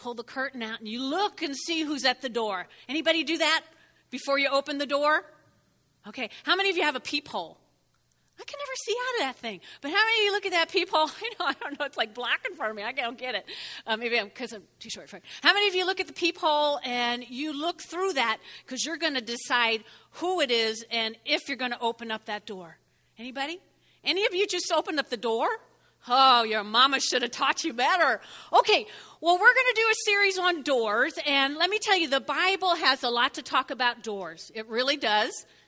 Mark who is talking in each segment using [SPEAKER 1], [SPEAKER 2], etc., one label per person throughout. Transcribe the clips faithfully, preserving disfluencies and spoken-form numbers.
[SPEAKER 1] pull the curtain out and you look and see who's at the door. Anybody do that before you open the door? Okay. How many of you have a peephole? I can never see out of that thing. But how many of you look at that peephole? I know, I don't know. It's like black in front of me. I don't get it. Uh, maybe I'm because I'm too short for it. How many of you look at the peephole and you look through that because you're going to decide who it is and if you're going to open up that door? Anybody? Any of you just opened up the door? Oh, your mama should have taught you better. Okay, well, we're going to do a series on doors. And let me tell you, the Bible has a lot to talk about doors. It really does.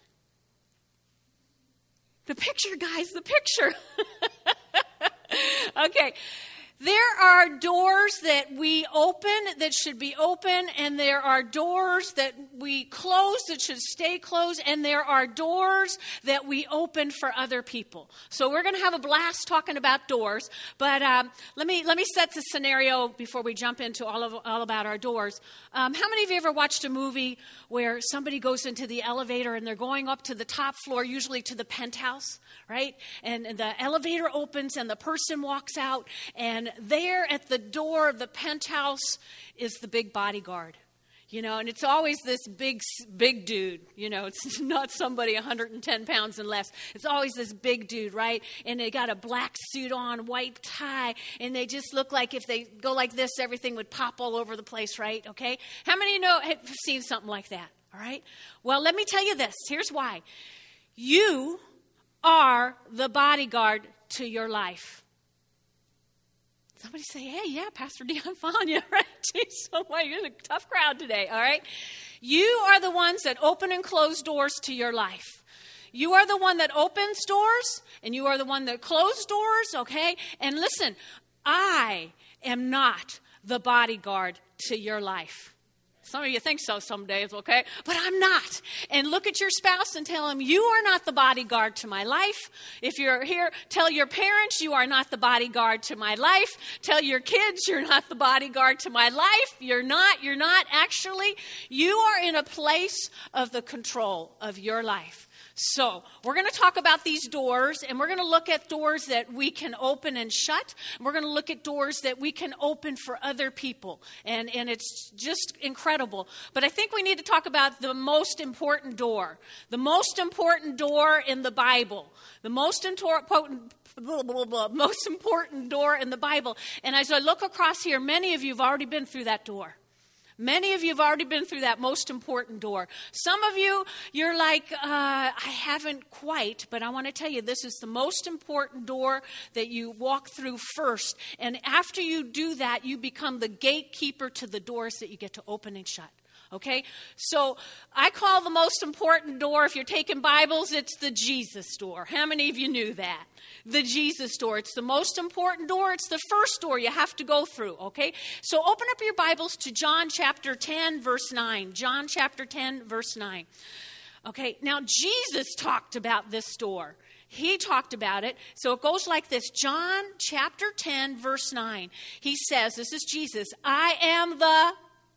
[SPEAKER 1] The picture, guys, the picture. Okay. There are doors that we open that should be open, and there are doors that we close that should stay closed, and there are doors that we open for other people. So we're going to have a blast talking about doors, but um, let me let me set the scenario before we jump into all of all about our doors. Um, how many of you ever watched a movie where somebody goes into the elevator and they're going up to the top floor, usually to the penthouse, right? And, and the elevator opens and the person walks out, and there at the door of the penthouse is the big bodyguard, you know, and it's always this big, big dude, you know, it's not somebody one hundred ten pounds and less. It's always this big dude, right? And they got a black suit on, white tie, and they just look like if they go like this, everything would pop all over the place, right? Okay. How many of you know have seen something like that? All right. Well, let me tell you this. Here's why. You are the bodyguard to your life. Somebody say, hey, yeah, Pastor D, I'm following you, right? Jeez, so why, you're in a tough crowd today, all right? You are the ones that open and close doors to your life. You are the one that opens doors, and you are the one that closes doors, okay? And listen, I am not the bodyguard to your life. Some of you think so some days, okay? But I'm not. And look at your spouse and tell him, you are not the bodyguard to my life. If you're here, tell your parents, you are not the bodyguard to my life. Tell your kids, you're not the bodyguard to my life. You're not. You're not. Actually, you are in a place of the control of your life. So we're going to talk about these doors, and we're going to look at doors that we can open and shut. We're going to look at doors that we can open for other people, and, and it's just incredible. But I think we need to talk about the most important door, the most important door in the Bible, the most important Blah, blah, blah, most important door in the Bible. And as I look across here, many of you have already been through that door. Many of you have already been through that most important door. Some of you, you're like, uh, I haven't quite, but I want to tell you, this is the most important door that you walk through first. And after you do that, you become the gatekeeper to the doors that you get to open and shut. Okay, so I call the most important door, if you're taking Bibles, it's the Jesus door. How many of you knew that? The Jesus door. It's the most important door. It's the first door you have to go through, okay? So open up your Bibles to John chapter ten, verse nine. John chapter ten, verse nine. Okay, now Jesus talked about this door. He talked about it. So it goes like this. John chapter ten, verse nine. He says, this is Jesus, I am the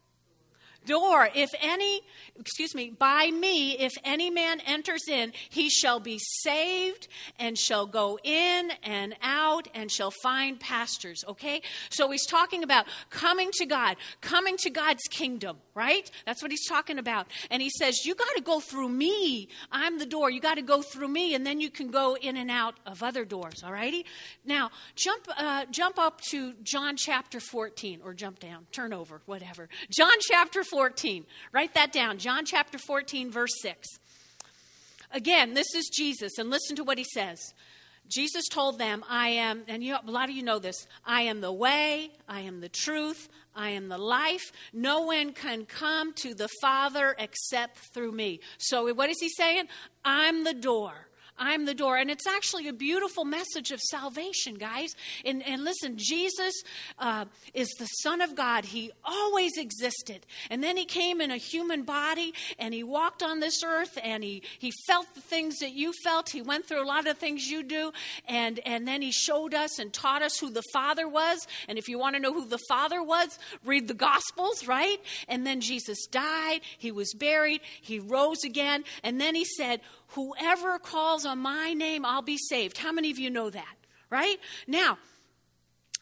[SPEAKER 1] door. If any, excuse me, by me, if any man enters in, he shall be saved and shall go in and out and shall find pastures. Okay? So he's talking about coming to God, coming to God's kingdom, right? That's what he's talking about. And he says, you got to go through me. I'm the door. You got to go through me, and then you can go in and out of other doors. All righty? Now, jump, uh, jump up to John chapter fourteen, or jump down, turn over, whatever. John chapter fourteen. Write that down. John chapter fourteen, verse six. Again, this is Jesus, and listen to what he says. Jesus told them, I am, and you, a lot of you know this, I am the way, I am the truth, I am the life. No one can come to the Father except through me. So what is he saying? I'm the door. I'm the door. And it's actually a beautiful message of salvation, guys. And, and listen, Jesus uh, is the Son of God. He always existed. And then he came in a human body, and he walked on this earth, and he, he felt the things that you felt. He went through a lot of things you do. And, and then he showed us and taught us who the Father was. And if you want to know who the Father was, read the Gospels, right? And then Jesus died. He was buried. He rose again. And then he said, whoever calls on my name, I'll be saved. How many of you know that, right? Now,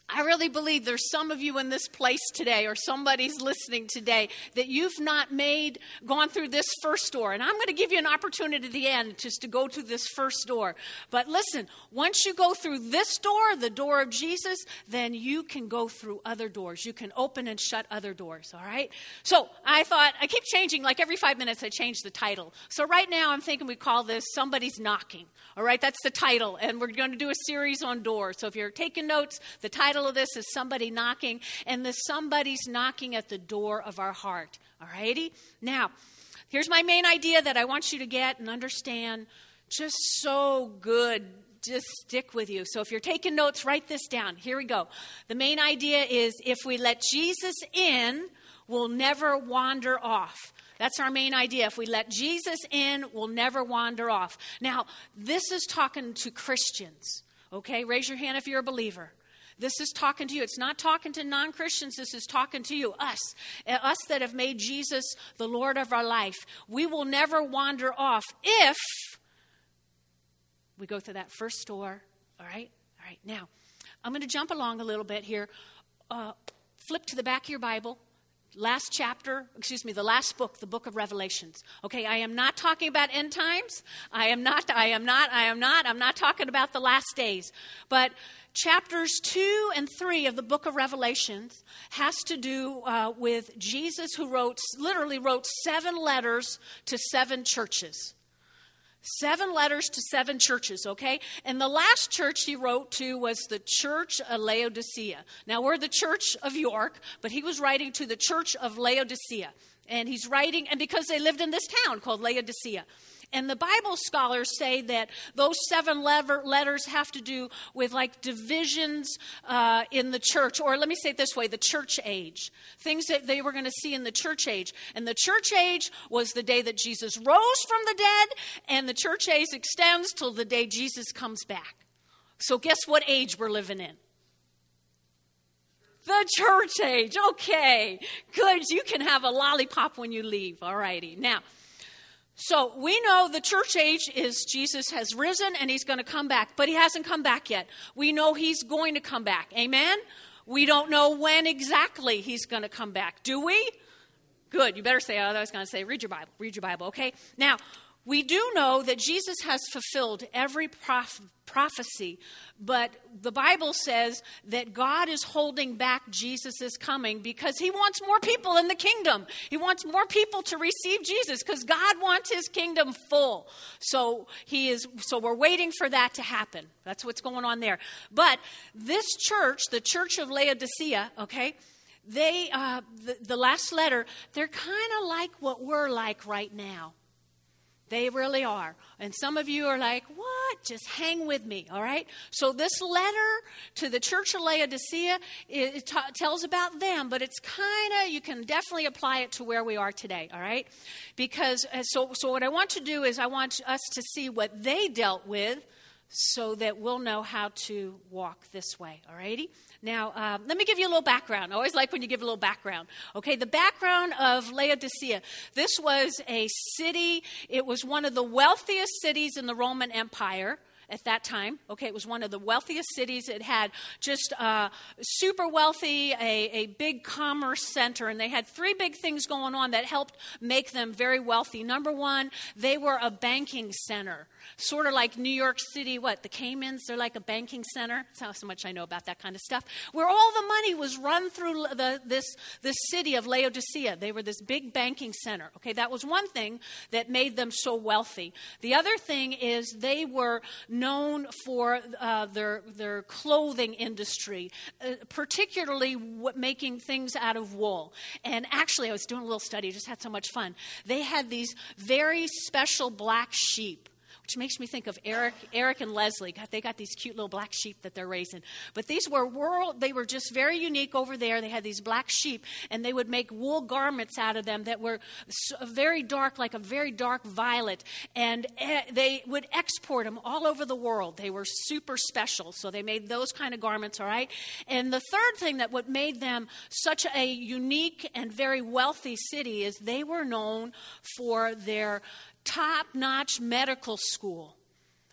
[SPEAKER 1] I really believe there's some of you in this place today, or somebody's listening today, that you've not made, gone through this first door. And I'm going to give you an opportunity at the end just to go to this first door. But listen, once you go through this door, the door of Jesus, then you can go through other doors. You can open and shut other doors, all right? So I thought, I keep changing, like every five minutes I change the title. So right now I'm thinking we call this Somebody's Knocking, all right? That's the title. And we're going to do a series on doors. So if you're taking notes, the title of this is Somebody Knocking, and the somebody's knocking at the door of our heart. All righty? Now, here's my main idea that I want you to get and understand. Just so good. Just stick with you. So if you're taking notes, write this down. Here we go. The main idea is if we let Jesus in, we'll never wander off. That's our main idea. If we let Jesus in, we'll never wander off. Now, this is talking to Christians. Okay? Raise your hand if you're a believer. This is talking to you. It's not talking to non-Christians. This is talking to you, us, us that have made Jesus the Lord of our life. We will never wander off if we go through that first door. All right? All right. Now, I'm going to jump along a little bit here. Uh, flip to the back of your Bible. Last chapter, excuse me, the last book, the book of Revelations. Okay, I am not talking about end times. I am not, I am not, I am not, I'm not talking about the last days. But chapters two and three of the book of Revelations has to do uh, with Jesus, who wrote, literally wrote seven letters to seven churches. Seven letters to seven churches, okay? And the last church he wrote to was the church of Laodicea. Now, we're the church of York, but he was writing to the church of Laodicea. And he's writing, and because they lived in this town called Laodicea. And the Bible scholars say that those seven lever, letters have to do with like divisions uh, in the church. Or let me say it this way, the church age. Things that they were going to see in the church age. And the church age was the day that Jesus rose from the dead. And the church age extends till the day Jesus comes back. So guess what age we're living in? The church age. Okay, good. You can have a lollipop when you leave. All righty. Now, so we know the church age is Jesus has risen and he's going to come back, but he hasn't come back yet. We know he's going to come back. Amen? We don't know when exactly he's going to come back. Do we? Good. You better say, oh, I was going to say, read your Bible. Read your Bible, okay? Now, we do know that Jesus has fulfilled every prof- prophecy, but the Bible says that God is holding back Jesus' coming because he wants more people in the kingdom. He wants more people to receive Jesus because God wants his kingdom full. So he is. So we're waiting for that to happen. That's what's going on there. But this church, the church of Laodicea, okay, they uh, the, the last letter, they're kind of like what we're like right now. They really are. And some of you are like, what? Just hang with me, all right? So this letter to the church of Laodicea, it, it t- tells about them, but it's kind of, you can definitely apply it to where we are today, all right? Because, uh, so, so what I want to do is I want us to see what they dealt with so that we'll know how to walk this way, all righty? Now, um, let me give you a little background. I always like when you give a little background. Okay, the background of Laodicea. This was a city. It was one of the wealthiest cities in the Roman Empire at that time. Okay, it was one of the wealthiest cities. It had just uh, super wealthy, a, a big commerce center, and they had three big things going on that helped make them very wealthy. Number one, they were a banking center, sort of like New York City, what, the Caymans, they're like a banking center. That's how so much I know about that kind of stuff, where all the money was run through the, this, this city of Laodicea. They were this big banking center. Okay, that was one thing that made them so wealthy. The other thing is they were known for uh, their their clothing industry, uh, particularly w- making things out of wool. And actually, I was doing a little study. I just had so much fun. They had these very special black sheep, which makes me think of Eric, Eric and Leslie. God, they got these cute little black sheep that they're raising. But these were world, they were just very unique over there. They had these black sheep, and they would make wool garments out of them that were very dark, like a very dark violet. And they would export them all over the world. They were super special, so they made those kind of garments, all right? And the third thing that what made them such a unique and very wealthy city is they were known for their top-notch medical school.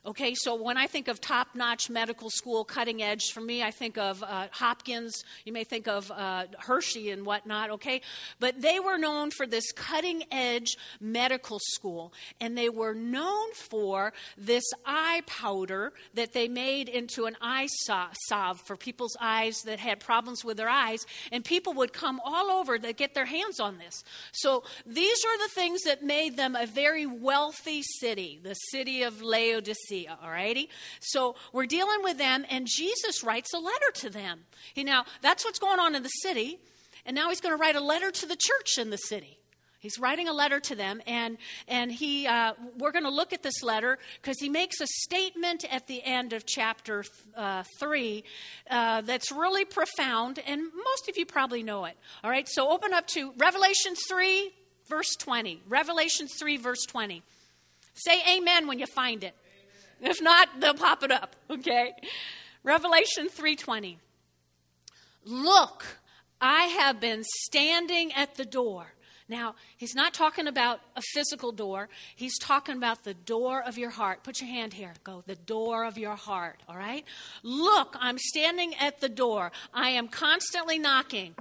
[SPEAKER 1] Okay, so when I think of top-notch medical school, cutting edge, for me, I think of uh, Hopkins. You may think of uh, Hershey and whatnot, okay? But they were known for this cutting-edge medical school, and they were known for this eye powder that they made into an eye salve for people's eyes that had problems with their eyes, and people would come all over to get their hands on this. So these are the things that made them a very wealthy city, the city of Laodicea. All righty? So we're dealing with them, and Jesus writes a letter to them. He, now, that's what's going on in the city, and now he's going to write a letter to the church in the city. He's writing a letter to them, and and he uh, we're going to look at this letter because he makes a statement at the end of chapter uh, three uh, that's really profound, and most of you probably know it. All right? So open up to Revelation three, verse twenty. Revelation three, verse twenty. Say amen when you find it. If not, they'll pop it up, okay? Revelation three twenty. Look, I have been standing at the door. Now, he's not talking about a physical door. He's talking about the door of your heart. Put your hand here. Go, the door of your heart, all right? Look, I'm standing at the door. I am constantly knocking.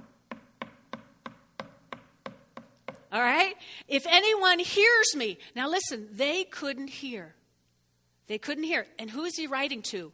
[SPEAKER 1] All right? If anyone hears me. Now, listen, they couldn't hear. They couldn't hear. And who is he writing to?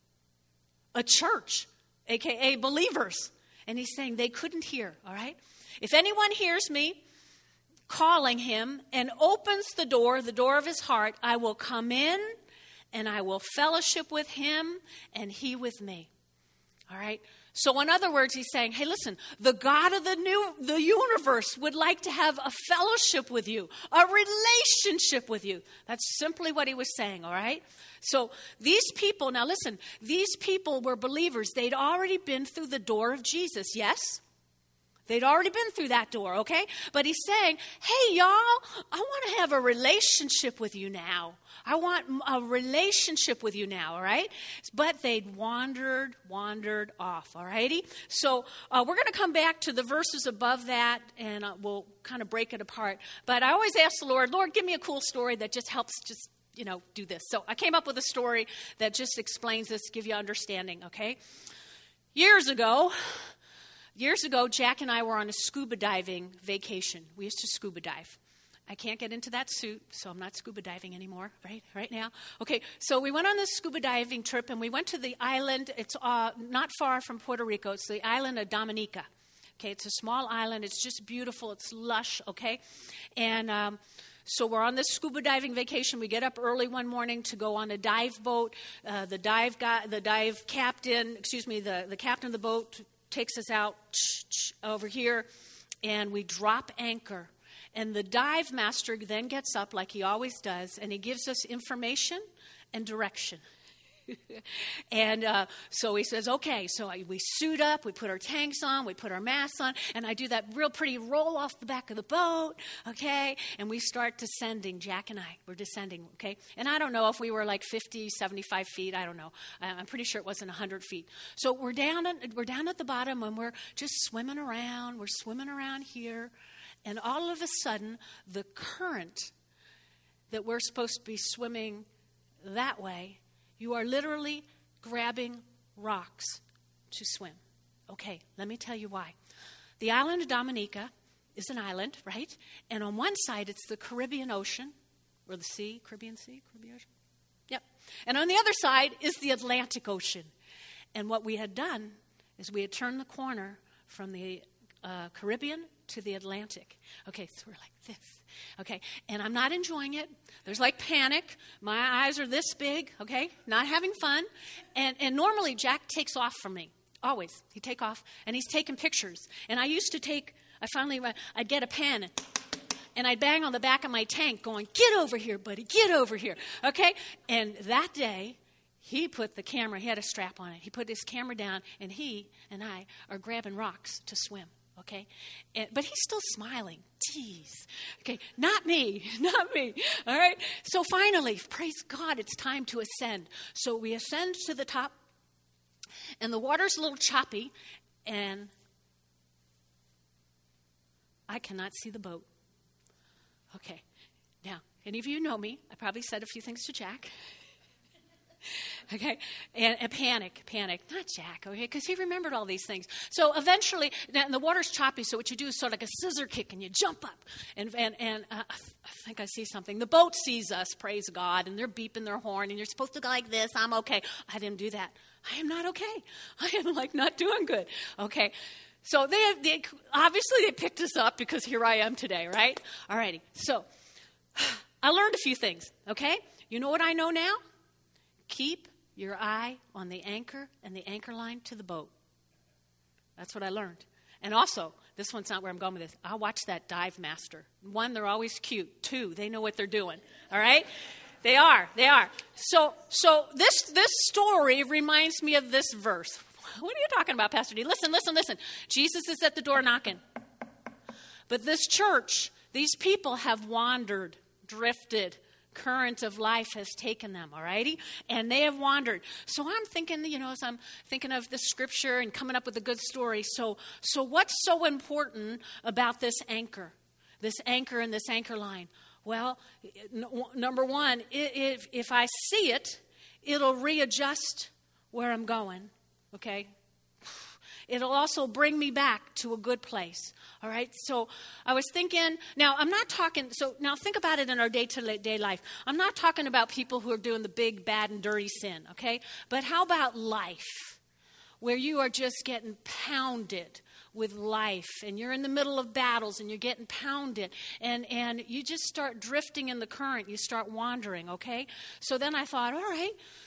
[SPEAKER 1] A church, a k a believers. And he's saying they couldn't hear, all right? If anyone hears me calling him and opens the door, the door of his heart, I will come in and I will fellowship with him and he with me. All right? So in other words, he's saying, hey, listen, the God of the new the universe would like to have a fellowship with you, a relationship with you. That's simply what he was saying, all right? So these people, now listen, these people were believers. They'd already been through the door of Jesus, yes? They'd already been through that door, okay? But he's saying, hey, y'all, I want to have a relationship with you now. I want a relationship with you now, all right? But they'd wandered, wandered off, all righty? So uh, we're going to come back to the verses above that, and uh, we'll kind of break it apart. But I always ask the Lord, Lord, give me a cool story that just helps just, you know, do this. So I came up with a story that just explains this, give you understanding, okay? Years ago... Years ago, Jack and I were on a scuba diving vacation. We used to scuba dive. I can't get into that suit, so I'm not scuba diving anymore, right? Right now. Okay, so we went on this scuba diving trip, and we went to the island. It's uh, not far from Puerto Rico. It's the island of Dominica. Okay, it's a small island. It's just beautiful. It's lush, okay? And um, so we're on this scuba diving vacation. We get up early one morning to go on a dive boat. Uh, the dive guy, the dive captain, excuse me, the, the captain of the boat takes us out over here, and we drop anchor. And the dive master then gets up, like he always does, and he gives us information and direction. And uh, so he says, okay, so I, we suit up, we put our tanks on, we put our masks on, and I do that real pretty roll off the back of the boat, okay? And we start descending, Jack and I, we're descending, okay? And I don't know if we were like fifty, seventy-five feet, I don't know. I'm pretty sure it wasn't one hundred feet. So we're down, at, we're down at the bottom, and we're just swimming around, we're swimming around here, and all of a sudden, the current that we're supposed to be swimming that way, you are literally grabbing rocks to swim. Okay, let me tell you why. The island of Dominica is an island, right? And on one side, it's the Caribbean Ocean, or the sea, Caribbean Sea, Caribbean Ocean. Yep. And on the other side is the Atlantic Ocean. And what we had done is we had turned the corner from the uh, Caribbean to the Atlantic. Okay, so we're like this. Okay, and I'm not enjoying it. There's like panic. My eyes are this big, okay, not having fun. And and normally Jack takes off from me. Always. He'd take off, and he's taking pictures. And I used to take, I finally, I'd get a pen, and I'd bang on the back of my tank going, get over here, buddy, get over here, okay? And that day, he put the camera, he had a strap on it. He put his camera down, and he and I are grabbing rocks to swim. Okay, and, but he's still smiling. Tease. Okay, not me, not me. All right. So finally, praise God, it's time to ascend. So we ascend to the top, and the water's a little choppy, and I cannot see the boat. Okay. Now, any of you know me? I probably said a few things to Jack. Okay, and, and panic, panic. Not Jack, okay, because he remembered all these things. So eventually, and the water's choppy, so what you do is sort of like a scissor kick, and you jump up. And and, and uh, I think I see something. The boat sees us, praise God, and they're beeping their horn, and you're supposed to go like this, I'm okay. I didn't do that. I am not okay. I am like not doing good. Okay, so they, they obviously they picked us up because here I am today, right? All righty, so I learned a few things, okay? You know what I know now? Keep your eye on the anchor and the anchor line to the boat. That's what I learned. And also, this one's not where I'm going with this. I watch that Dive Master. One, they're always cute. Two, they know what they're doing. All right? They are. They are. So so this this story reminds me of this verse. What are you talking about, Pastor D? Listen, listen, listen. Jesus is at the door knocking. But this church, these people have wandered, drifted. Current of life has taken them, all righty? And they have wandered. So I'm thinking, you know, as I'm thinking of the scripture and coming up with a good story. So, so what's so important about this anchor, this anchor and this anchor line? Well, n- number one, if, if I see it, it'll readjust where I'm going, okay? It'll also bring me back to a good place. All right. So I was thinking, now I'm not talking, so now think about it in our day-to-day life. I'm not talking about people who are doing the big, bad, and dirty sin. Okay. But how about life, where you are just getting pounded with life and you're in the middle of battles and you're getting pounded and, and you just start drifting in the current. You start wandering. Okay. So then I thought, all right,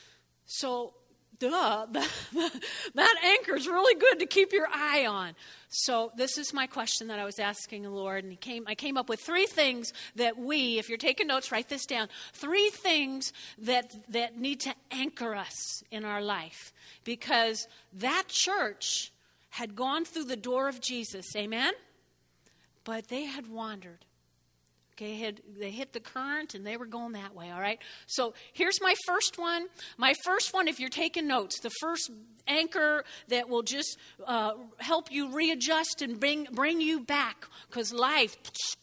[SPEAKER 1] so duh, that anchor is really good to keep your eye on. So this is my question that I was asking the Lord, and he came. I came up with three things that we, if you're taking notes, write this down, three things that, that need to anchor us in our life. Because that church had gone through the door of Jesus, amen? But they had wandered. Okay, had, they hit the current and they were going that way, all right? So here's my first one. My first one, if you're taking notes, the first anchor that will just uh, help you readjust and bring, bring you back, because life,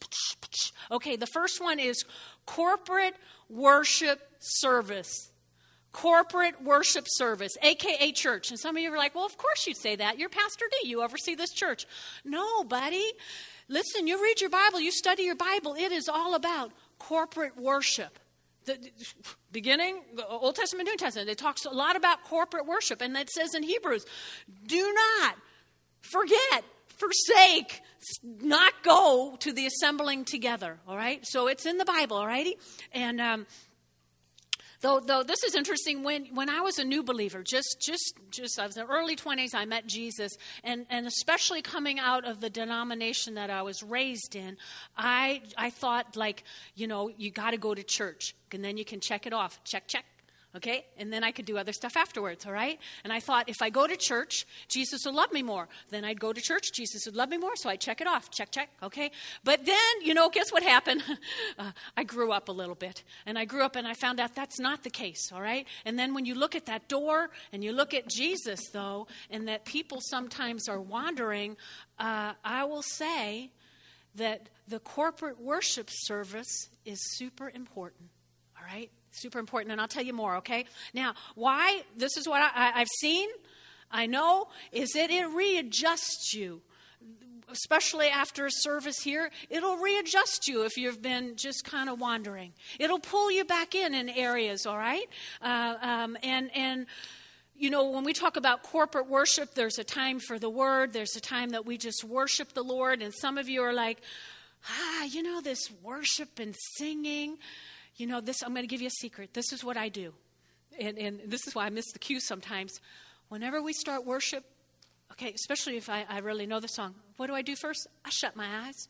[SPEAKER 1] okay, the first one is corporate worship service. Corporate worship service, a k a church. And some of you are like, well, of course you'd say that. You're Pastor D. You oversee this church. No, buddy. Listen, you read your Bible, you study your Bible. It is all about corporate worship. The, the beginning, Old Testament, New Testament, it talks a lot about corporate worship. And it says in Hebrews, do not forget, forsake, not go to the assembling together. All right? So it's in the Bible, all righty? And um Though, though this is interesting, when, when I was a new believer, just just just I was in the early twenties, I met Jesus, and, and especially coming out of the denomination that I was raised in, I I thought, like, you know, you got to go to church, and then you can check it off, check, check. Okay, and then I could do other stuff afterwards, all right? And I thought, if I go to church, Jesus will love me more. Then I'd go to church, Jesus would love me more, so I'd check it off, check, check, okay? But then, you know, guess what happened? uh, I grew up a little bit, and I grew up and I found out that's not the case, all right? And then when you look at that door, and you look at Jesus, though, and that people sometimes are wandering, uh, I will say that the corporate worship service is super important, all right? Super important, and I'll tell you more, okay? Now, why? This is what I, I, I've seen, I know, is that it readjusts you, especially after a service here. It'll readjust you if you've been just kind of wandering. It'll pull you back in in areas, all right? Uh, um, and and you know, when we talk about corporate worship, there's a time for the word. There's a time that we just worship the Lord, and some of you are like, ah, you know, this worship and singing. You know, this, I'm going to give you a secret. This is what I do. And, and this is why I miss the cue sometimes. Whenever we start worship, okay, especially if I, I really know the song, what do I do first? I shut my eyes.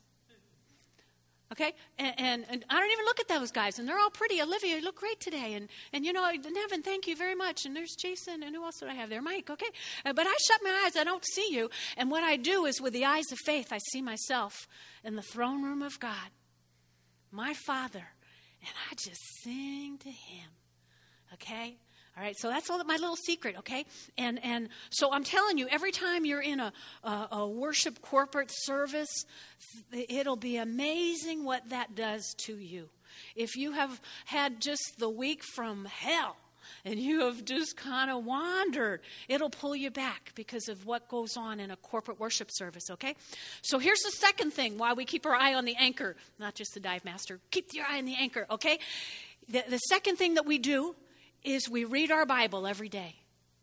[SPEAKER 1] Okay? And, and, and I don't even look at those guys. And they're all pretty. Olivia, you look great today. And, and you know, Nevin, thank you very much. And there's Jason. And who else did I have there? Mike, okay? Uh, but I shut my eyes. I don't see you. And what I do is with the eyes of faith, I see myself in the throne room of God, my Father. And I just sing to him, okay? All right, so that's all my little secret, okay? And and so I'm telling you, every time you're in a, a, a worship corporate service, it'll be amazing what that does to you. If you have had just the week from hell, and you have just kind of wandered, it'll pull you back because of what goes on in a corporate worship service, okay? So here's the second thing why we keep our eye on the anchor, not just the dive master. Keep your eye on the anchor, okay? The, the second thing that we do is we read our Bible every day.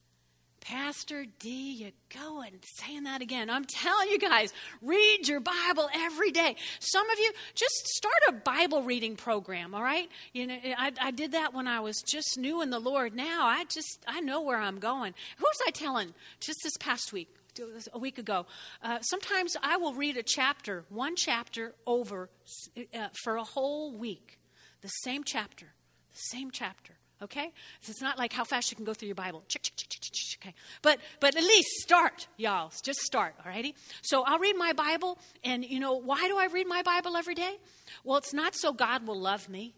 [SPEAKER 1] Pastor D, you go and saying that again. I'm telling you guys, read your Bible every day. Some of you, just start a Bible reading program, all right? You know, I, I did that when I was just new in the Lord. Now, I just, I know where I'm going. Who was I telling just this past week, a week ago? Uh, sometimes I will read a chapter, one chapter over uh, for a whole week. The same chapter, the same chapter. Okay? So it's not like how fast you can go through your Bible. Okay. But but at least start, y'all. Just start, all righty? So I'll read my Bible, and you know, why do I read my Bible every day? Well, it's not so God will love me.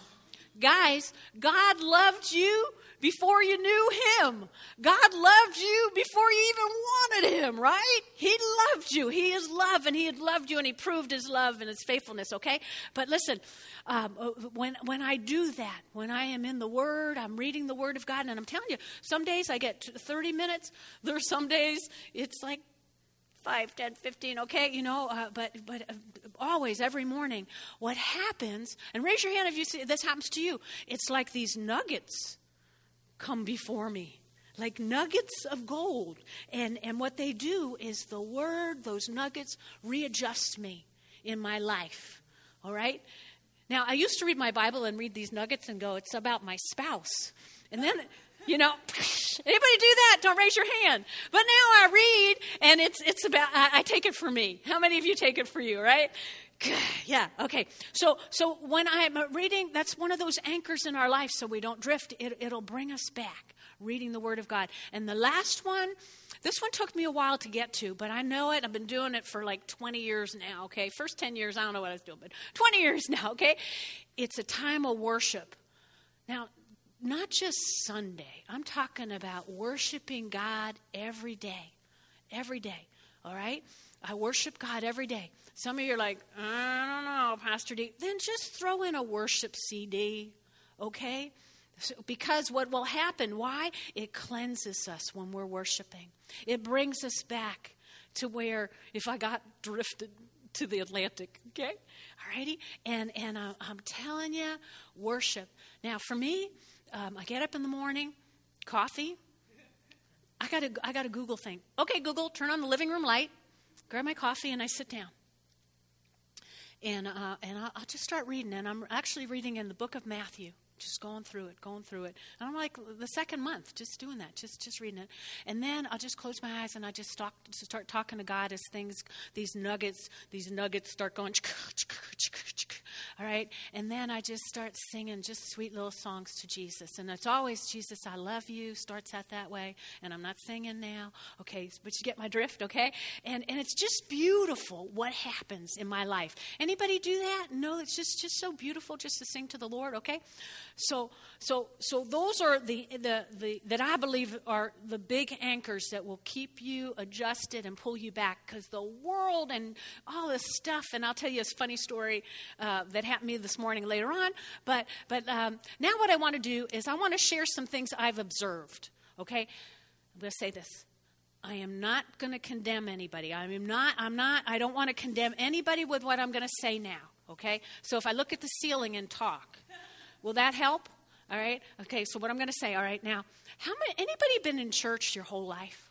[SPEAKER 1] Guys, God loved you before you knew him. God loved you before you even wanted him, right? He loved you. He is love, and he had loved you, and he proved his love and his faithfulness, okay? But listen, um, when when I do that, when I am in the Word, I'm reading the Word of God, and I'm telling you, some days I get thirty minutes. There are some days it's like five, ten, fifteen, okay, you know, uh, but but uh, always, every morning, what happens, and raise your hand if you see this happens to you, it's like these nuggets come before me, like nuggets of gold, and, and what they do is the Word, those nuggets, readjust me in my life, all right? Now, I used to read my Bible and read these nuggets and go, it's about my spouse, and then... You know, anybody do that? Don't raise your hand. But now I read, and it's it's about, I, I take it for me. How many of you take it for you, right? Yeah, okay. So so when I'm reading, that's one of those anchors in our life so we don't drift. It, it'll bring us back, reading the Word of God. And the last one, this one took me a while to get to, but I know it. I've been doing it for like twenty years now, okay? First ten years, I don't know what I was doing, but twenty years now, okay? It's a time of worship. Now, not just Sunday. I'm talking about worshiping God every day. Every day. All right? I worship God every day. Some of you are like, I don't know, Pastor D. Then just throw in a worship C D. Okay? So, because what will happen, why? It cleanses us when we're worshiping. It brings us back to where if I got drifted to the Atlantic, okay? All righty? And, and uh, I'm telling you, worship. Now, for me, Um, I get up in the morning, coffee. I got a, I got a Google thing. Okay, Google, turn on the living room light, grab my coffee, and I sit down. And uh, and I'll, I'll just start reading. And I'm actually reading in the book of Matthew, just going through it, going through it. And I'm like the second month, just doing that, just just reading it. And then I'll just close my eyes and I just start, start talking to God as things, these nuggets, these nuggets start going. All right, and then I just start singing just sweet little songs to Jesus. And it's always, Jesus, I love you, starts out that way. And I'm not singing now. Okay, but you get my drift, okay? And and it's just beautiful what happens in my life. Anybody do that? No, it's just, just so beautiful just to sing to the Lord, okay? So so so those are the, the, the that I believe are the big anchors that will keep you adjusted and pull you back, because the world and all this stuff, and I'll tell you a funny story uh, that happened to me this morning later on, but but um, now what I want to do is I want to share some things I've observed, okay? I'm going to say this. I am not going to condemn anybody. I am not, I'm not, I don't want to condemn anybody with what I'm going to say now, okay? So if I look at the ceiling and talk, will that help? All right. Okay. So what I'm going to say. All right. Now, how many? Anybody been in church your whole life?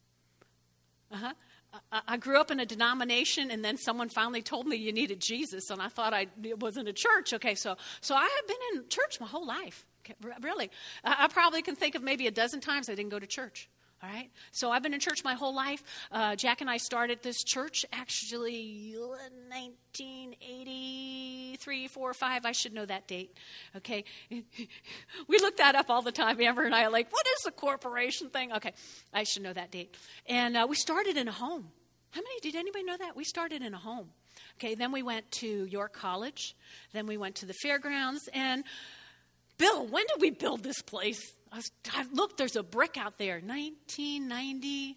[SPEAKER 1] Uh huh. I, I grew up in a denomination, and then someone finally told me you needed Jesus, and I thought I it wasn't a church. Okay. So so I have been in church my whole life. Okay, really, I, I probably can think of maybe a dozen times I didn't go to church. All right. So I've been in church my whole life. Uh, Jack and I started this church actually nineteen eighty-three, four, five. I should know that date. Okay. We look that up all the time. Amber and I are like, what is a corporation thing? Okay. I should know that date. And uh, we started in a home. How many, did anybody know that? We started in a home. Okay. Then we went to York College. Then we went to the fairgrounds. And Bill, when did we build this place? I was, I, look, there's a brick out there, nineteen ninety-two?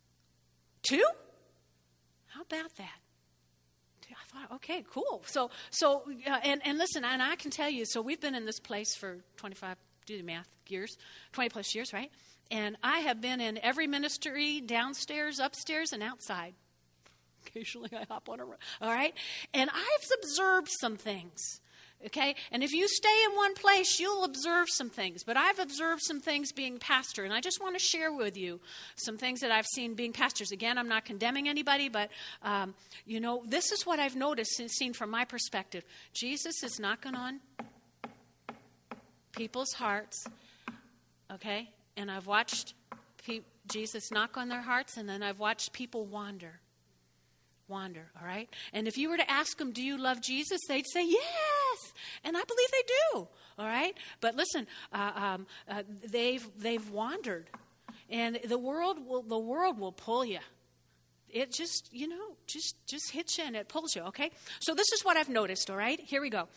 [SPEAKER 1] How about that? I thought, okay, cool. So, so, uh, and, and listen, and I can tell you, so we've been in this place for twenty-five, do the math, years, twenty plus years, right? And I have been in every ministry, downstairs, upstairs, and outside. Occasionally I hop on a run, all right? And I've observed some things, okay? And if you stay in one place, you'll observe some things. But I've observed some things being pastor, and I just want to share with you some things that I've seen being pastors. Again, I'm not condemning anybody, but, um, you know, this is what I've noticed and seen from my perspective. Jesus is knocking on people's hearts, okay? And I've watched pe- Jesus knock on their hearts, and then I've watched people wander. Wander, all right? And if you were to ask them, do you love Jesus? They'd say, yes. And I believe they do, all right? But listen, uh, um, uh, they've they've wandered. And the world will the world will pull you. It just, you know, just, just hits you and it pulls you, okay? So this is what I've noticed, all right? Here we go.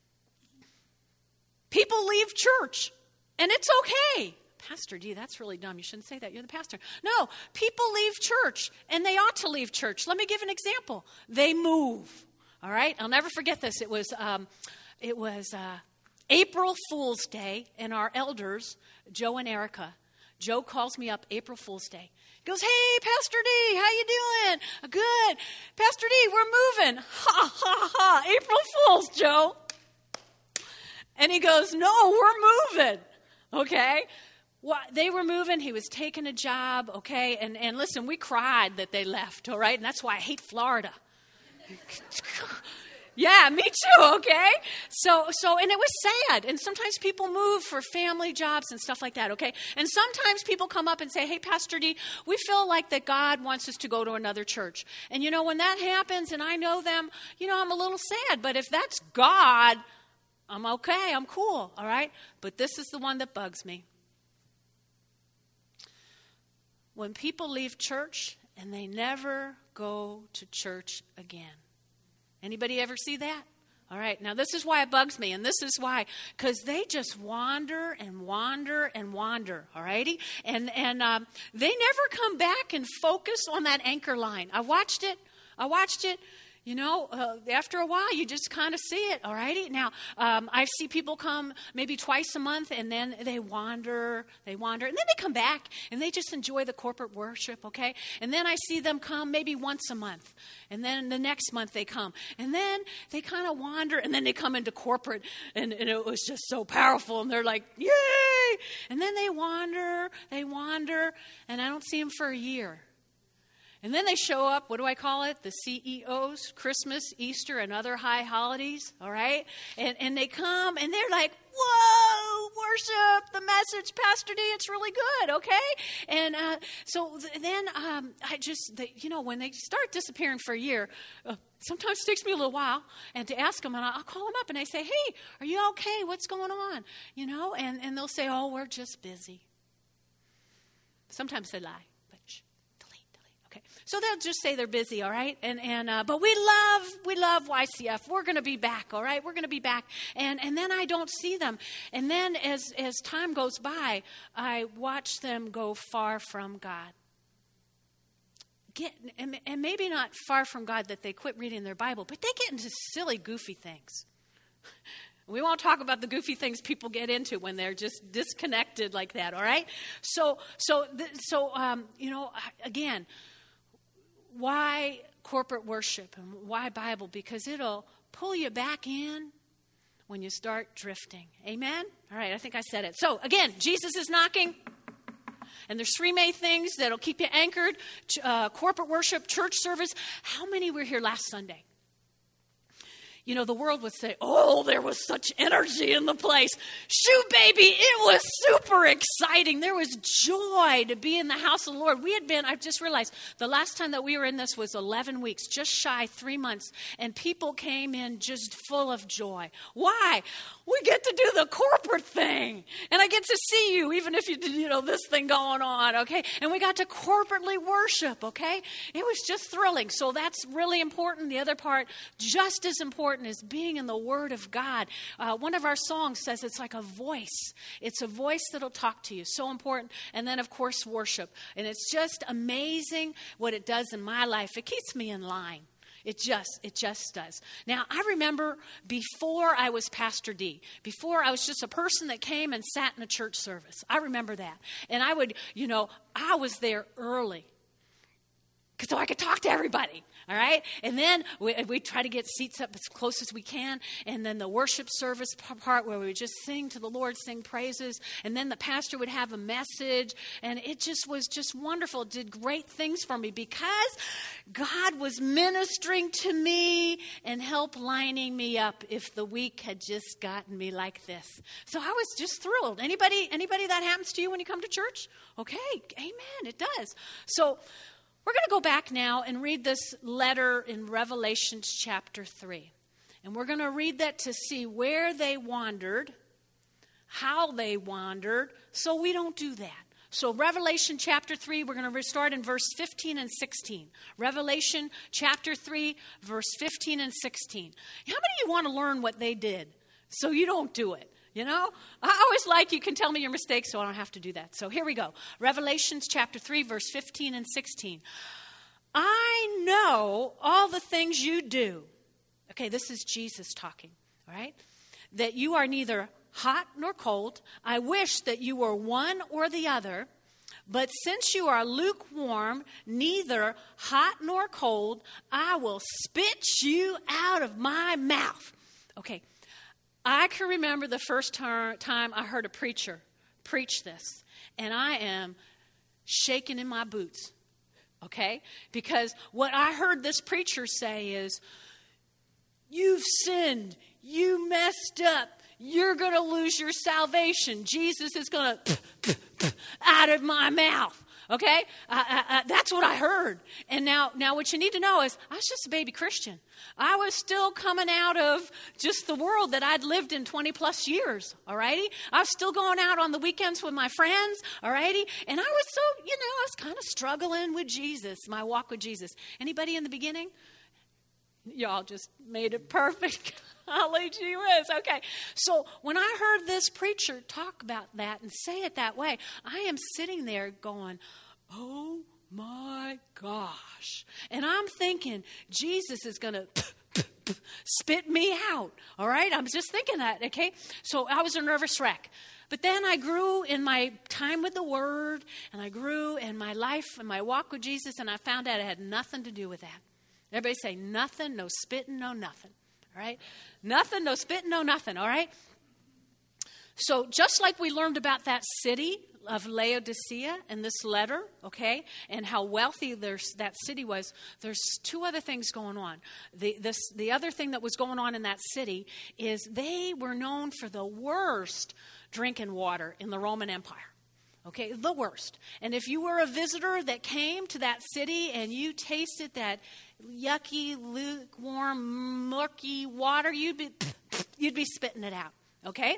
[SPEAKER 1] People leave church, and it's okay. Pastor D, that's really dumb. You shouldn't say that. You're the pastor. No, people leave church, and they ought to leave church. Let me give an example. They move. All right? I'll never forget this. It was um, it was uh, April Fool's Day, and our elders, Joe and Erica, Joe calls me up April Fool's Day. He goes, hey, Pastor D, how you doing? Good. Pastor D, we're moving. Ha, ha, ha. April Fool's, Joe. And he goes, no, we're moving. Okay? Well, they were moving. He was taking a job, okay? And and listen, we cried that they left, all right? And that's why I hate Florida. Yeah, me too, okay? So, so, and it was sad. And sometimes people move for family jobs and stuff like that, okay? And sometimes people come up and say, hey, Pastor D, we feel like that God wants us to go to another church. And, you know, when that happens and I know them, you know, I'm a little sad. But if that's God, I'm okay. I'm cool, all right? But this is the one that bugs me. When people leave church and they never go to church again. Anybody ever see that? All right, now this is why it bugs me, and this is why, because they just wander and wander and wander, all righty? And, and um, they never come back and focus on that anchor line. I watched it. I watched it. You know, uh, after a while, you just kind of see it, all righty? Now, um, I see people come maybe twice a month, and then they wander, they wander, and then they come back, and they just enjoy the corporate worship, okay? And then I see them come maybe once a month, and then the next month they come, and then they kind of wander, and then they come into corporate, and, and it was just so powerful, and they're like, yay! And then they wander, they wander, and I don't see them for a year. And then they show up, what do I call it? The C E Os, Christmas, Easter, and other high holidays, all right? And and they come, and they're like, whoa, worship, the message, Pastor D, it's really good, okay? And uh, so th- then um, I just, they, you know, when they start disappearing for a year, uh, sometimes it takes me a little while, and to ask them, and I'll call them up, and I say, hey, are you okay? What's going on? You know, and, and they'll say, oh, we're just busy. Sometimes they lie. So they'll just say they're busy, all right? And and uh, but we love we love Y C F. We're going to be back, all right? We're going to be back. And and then I don't see them. And then as as time goes by, I watch them go far from God. Get and, and maybe not far from God that they quit reading their Bible, but they get into silly, goofy things. We won't talk about the goofy things people get into when they're just disconnected like that, all right? So so so um, you know, again. Why corporate worship and why Bible? Because it'll pull you back in when you start drifting. Amen? All right, I think I said it. So, again, Jesus is knocking. And there's three main things that'll keep you anchored. Uh, corporate worship, church service. How many were here last Sunday? You know, the world would say, oh, there was such energy in the place. Shoot, baby, it was super exciting. There was joy to be in the house of the Lord. We had been, I've just realized, the last time that we were in this was eleven weeks, just shy three months. And people came in just full of joy. Why? We get to do the corporate thing. And I get to see you, even if you did, you know, this thing going on, okay? And we got to corporately worship, okay? It was just thrilling. So that's really important. The other part, just as important, is being in the Word of God. Uh, one of our songs says it's like a voice. It's a voice that'll talk to you. So important. And then, of course, worship. And it's just amazing what it does in my life. It keeps me in line. It just, it just does. Now, I remember before I was Pastor D, before I was just a person that came and sat in a church service. I remember that. And I would, you know, I was there early so I could talk to everybody. All right. And then we, we try to get seats up as close as we can. And then the worship service part where we would just sing to the Lord, sing praises. And then the pastor would have a message. And it just was just wonderful. It did great things for me because God was ministering to me and help lining me up if the week had just gotten me like this. So I was just thrilled. Anybody, anybody that happens to you when you come to church? Okay. Amen. It does. So we're going to go back now and read this letter in Revelation chapter three. And we're going to read that to see where they wandered, how they wandered, so we don't do that. So Revelation chapter three, we're going to start in verse fifteen and sixteen. Revelation chapter three, verse fifteen and sixteen. How many of you want to learn what they did so you don't do it? You know, I always like you can tell me your mistakes so I don't have to do that. So here we go. Revelations chapter three, verse fifteen and sixteen. I know all the things you do. Okay, this is Jesus talking, all right? That you are neither hot nor cold. I wish that you were one or the other. But since you are lukewarm, neither hot nor cold, I will spit you out of my mouth. Okay. I can remember the first tar- time I heard a preacher preach this, and I am shaking in my boots, okay? Because what I heard this preacher say is, you've sinned, you messed up, you're going to lose your salvation. Jesus is going to out of my mouth. Okay, uh, uh, uh, that's what I heard. And now, now what you need to know is I was just a baby Christian. I was still coming out of just the world that I'd lived in twenty plus years. All righty, I was still going out on the weekends with my friends. All righty, and I was so, you know, I was kind of struggling with Jesus, my walk with Jesus. Anybody in the beginning? Y'all just made it perfect. Holly gee whiz. Okay. So when I heard this preacher talk about that and say it that way, I am sitting there going, oh my gosh. And I'm thinking, Jesus is going to spit me out. All right. I'm just thinking that. Okay. So I was a nervous wreck. But then I grew in my time with the Word, and I grew in my life and my walk with Jesus, and I found out it had nothing to do with that. Everybody say nothing, no spitting, no nothing. All right? Nothing, no spitting, no nothing. All right? So just like we learned about that city of Laodicea in this letter, okay, and how wealthy there's, that city was, there's two other things going on. The, this, the other thing that was going on in that city is they were known for the worst drinking water in the Roman Empire. Okay, the worst. And if you were a visitor that came to that city and you tasted that yucky, lukewarm, murky water, you'd be you'd be spitting it out. Okay?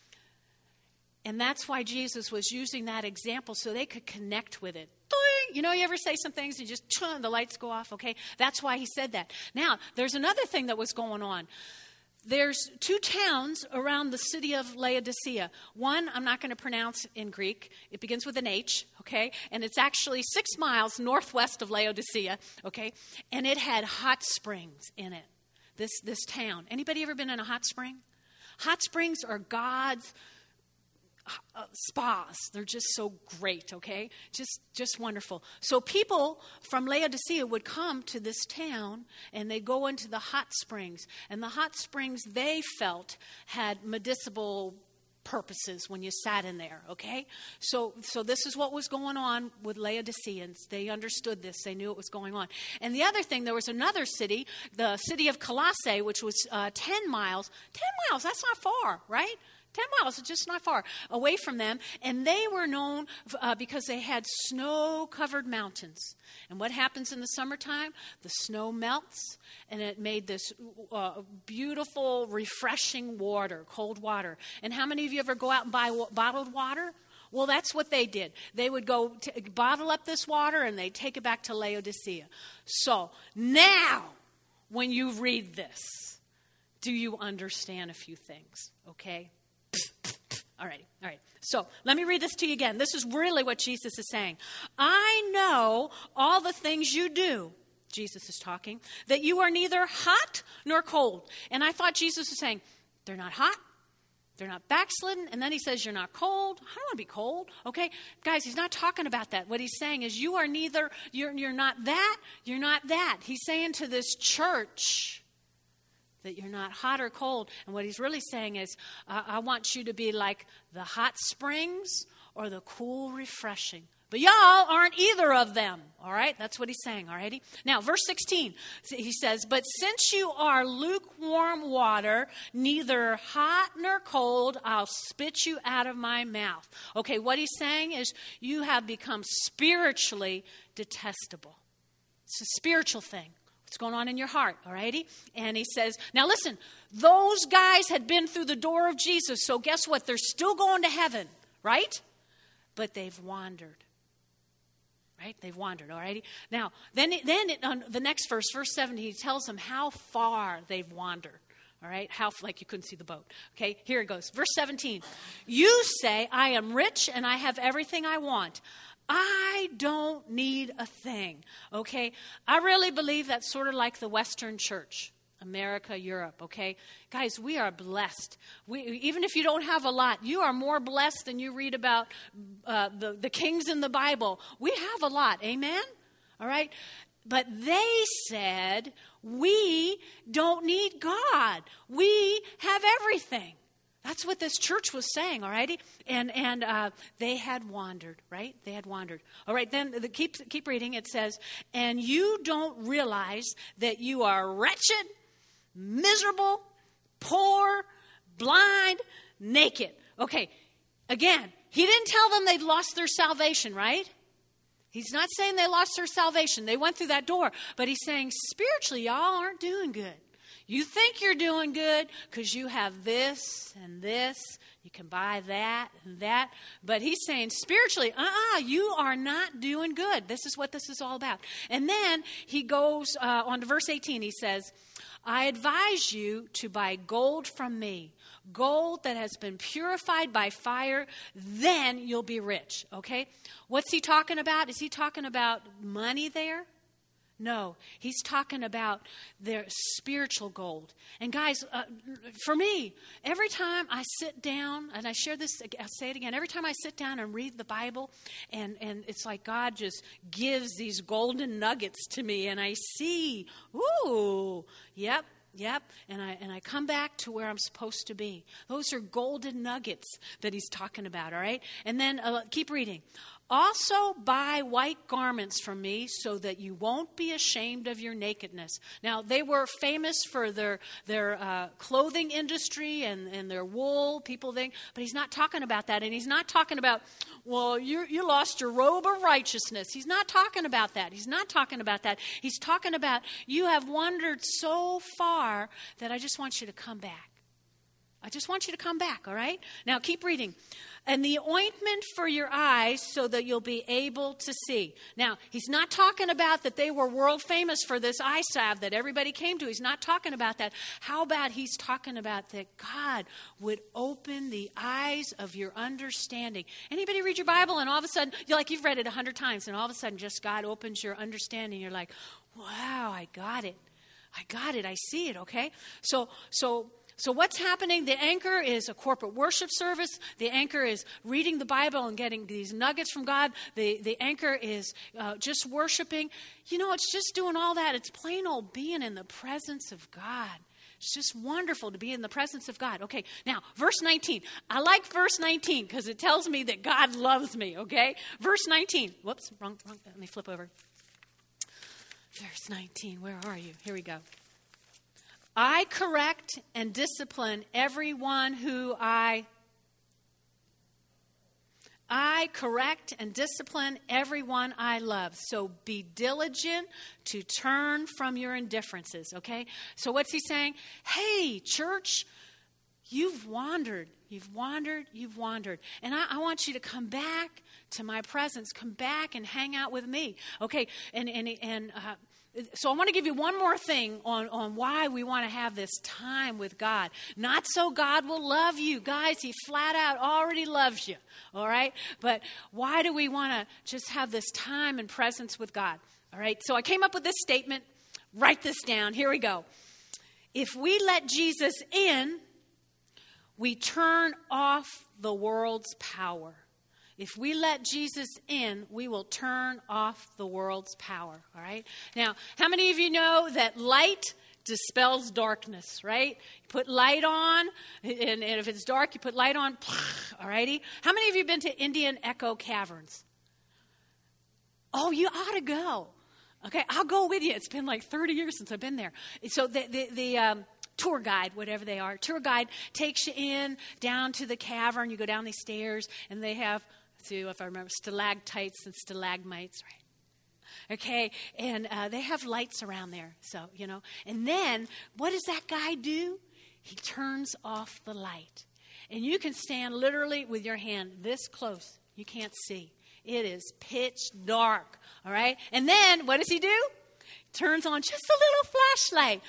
[SPEAKER 1] And that's why Jesus was using that example so they could connect with it. You know, you ever say some things and just the lights go off? Okay, that's why he said that. Now, there's another thing that was going on. There's two towns around the city of Laodicea. One, I'm not going to pronounce in Greek. It begins with an H, okay? And it's actually six miles northwest of Laodicea, okay? And it had hot springs in it, this, this town. Anybody ever been in a hot spring? Hot springs are God's uh, spas. They're just so great, okay? Just just wonderful. So people from Laodicea would come to this town and they go into the hot springs. And the hot springs they felt had medicinal purposes when you sat in there, okay? So so this is what was going on with Laodiceans. They understood this. They knew what was going on. And the other thing, there was another city, the city of Colossae, which was uh, ten miles. ten miles, that's not far, right? Ten miles, it's just not far away from them. And they were known uh, because they had snow-covered mountains. And what happens in the summertime? The snow melts, and it made this uh, beautiful, refreshing water, cold water. And how many of you ever go out and buy w- bottled water? Well, that's what they did. They would go t- bottle up this water, and they'd take it back to Laodicea. So now, when you read this, do you understand a few things, okay? All right, all right. So let me read this to you again. This is really what Jesus is saying. I know all the things you do. Jesus is talking, that you are neither hot nor cold. And I thought Jesus was saying, they're not hot, they're not backslidden. And then he says, you're not cold. I don't want to be cold. Okay, guys, he's not talking about that. What he's saying is you are neither, you're, you're not that, you're not that. He's saying to this church that you're not hot or cold. And what he's really saying is, uh, I want you to be like the hot springs or the cool refreshing. But y'all aren't either of them, all right? That's what he's saying, all righty? Now, verse sixteen, he says, but since you are lukewarm water, neither hot nor cold, I'll spit you out of my mouth. Okay, what he's saying is you have become spiritually detestable. It's a spiritual thing. What's going on in your heart, all righty? And he says, now listen, those guys had been through the door of Jesus, so guess what? They're still going to heaven, right? But they've wandered. Right? They've wandered, all righty? Now, then, it, then it, on the next verse, verse seventeen, he tells them how far they've wandered. All right? How, like you couldn't see the boat. Okay? Here it goes. Verse seventeen. You say, I am rich and I have everything I want. I don't need a thing. Okay? I really believe that's sort of like the Western church. America, Europe, okay? Guys, we are blessed. We, even if you don't have a lot, you are more blessed than you read about uh, the, the kings in the Bible. We have a lot, amen? All right? But they said, we don't need God. We have everything. That's what this church was saying, all righty? And and uh, they had wandered, right? They had wandered. All right, then the, keep, keep reading. It says, and you don't realize that you are wretched, miserable, poor, blind, naked. Okay, again, he didn't tell them they'd lost their salvation, right? He's not saying they lost their salvation. They went through that door. But he's saying spiritually, y'all aren't doing good. You think you're doing good because you have this and this. You can buy that and that. But he's saying spiritually, uh-uh, you are not doing good. This is what this is all about. And then he goes uh, on to verse eighteen. He says, I advise you to buy gold from me, gold that has been purified by fire, then you'll be rich, okay? What's he talking about? Is he talking about money there? No, he's talking about their spiritual gold. And guys, uh, for me, every time I sit down, and I share this, I'll say it again, every time I sit down and read the Bible, and, and it's like God just gives these golden nuggets to me, and I see, ooh, yep, Yep, and I and I come back to where I'm supposed to be. Those are golden nuggets that he's talking about, all right? And then uh, keep reading. Also buy white garments from me so that you won't be ashamed of your nakedness. Now, they were famous for their their uh, clothing industry and, and their wool, people think, but he's not talking about that. And he's not talking about, well, you you lost your robe of righteousness. He's not talking about that. He's not talking about that. He's talking about you have wandered so far that I just want you to come back. I just want you to come back, all right? Now, keep reading. And the ointment for your eyes so that you'll be able to see. Now, he's not talking about that they were world famous for this eye salve that everybody came to. He's not talking about that. How about he's talking about that God would open the eyes of your understanding. Anybody read your Bible and all of a sudden, you're like you've read it a hundred times, and all of a sudden just God opens your understanding. You're like, wow, I got it. I got it. I see it, okay? So, so... So what's happening? The anchor is a corporate worship service. The anchor is reading the Bible and getting these nuggets from God. The, the anchor is uh, just worshiping. You know, it's just doing all that. It's plain old being in the presence of God. It's just wonderful to be in the presence of God. Okay, now, verse nineteen. I like verse nineteen because it tells me that God loves me, okay? Verse nineteen. Whoops, wrong, wrong. Let me flip over. Verse nineteen, where are you? Here we go. I correct and discipline everyone who I... I correct and discipline everyone I love. So be diligent to turn from your indifferences, okay? So what's he saying? Hey, church, you've wandered. You've wandered. You've wandered. And I, I want you to come back to my presence. Come back and hang out with me, okay? And, and, and uh, so I want to give you one more thing on, on why we want to have this time with God. Not so God will love you. Guys, he flat out already loves you, all right? But why do we want to just have this time and presence with God? All right, so I came up with this statement. Write this down. Here we go. If we let Jesus in, we turn off the world's power. If we let Jesus in, we will turn off the world's power, all right? Now, how many of you know that light dispels darkness, right? You put light on, and, and if it's dark, you put light on, all righty? How many of you have been to Indian Echo Caverns? Oh, you ought to go. Okay, I'll go with you. It's been like thirty years since I've been there. So the, the, the um, tour guide, whatever they are, tour guide takes you in, down to the cavern. You go down these stairs, and they have, see if I remember, stalactites and stalagmites, right? Okay, and uh, they have lights around there. So, you know, and then what does that guy do? He turns off the light. And you can stand literally with your hand this close. You can't see. It is pitch dark, all right? And then what does he do? He turns on just a little flashlight.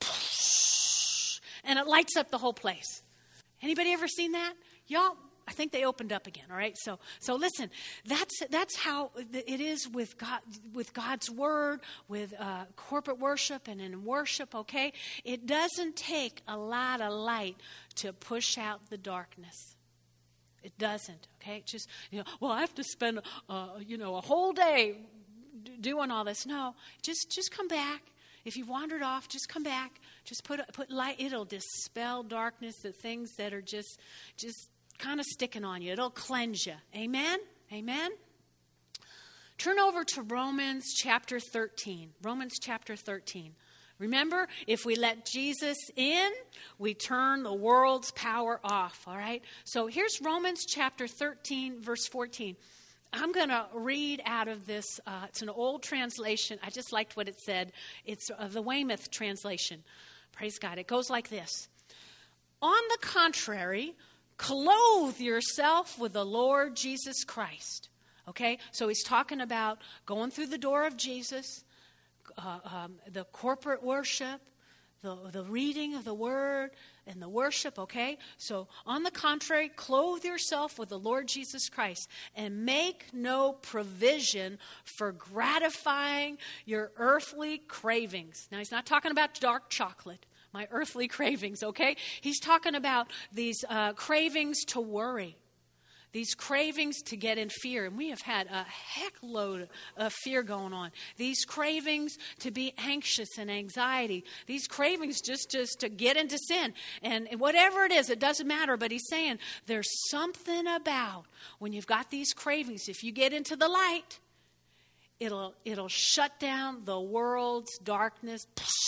[SPEAKER 1] And it lights up the whole place. Anybody ever seen that? Y'all, I think they opened up again, all right? So so listen, that's that's how it is with God, with God's word, with uh, corporate worship and in worship, okay? It doesn't take a lot of light to push out the darkness. It doesn't, okay? Just, you know, well, I have to spend, uh, you know, a whole day d- doing all this. No, just just come back. If you wandered off, just come back. Just put put light. It'll dispel darkness, the things that are just just kind of sticking on you. It'll cleanse you. Amen? Amen? Turn over to Romans chapter thirteen. Romans chapter thirteen. Remember, if we let Jesus in, we turn the world's power off, all right? So here's Romans chapter thirteen, verse fourteen. I'm going to read out of this. Uh, it's an old translation. I just liked what it said. It's uh, the Weymouth translation. Praise God. It goes like this. On the contrary, clothe yourself with the Lord Jesus Christ. Okay? So he's talking about going through the door of Jesus, Uh, um, the corporate worship, the, the reading of the word, and the worship, okay? So, on the contrary, clothe yourself with the Lord Jesus Christ and make no provision for gratifying your earthly cravings. Now, he's not talking about dark chocolate, my earthly cravings, okay? He's talking about these uh, cravings to worry. These cravings to get in fear. And we have had a heck load of fear going on. These cravings to be anxious and anxiety. These cravings just, just to get into sin. And whatever it is, it doesn't matter. But he's saying there's something about when you've got these cravings, if you get into the light, it'll, it'll shut down the world's darkness.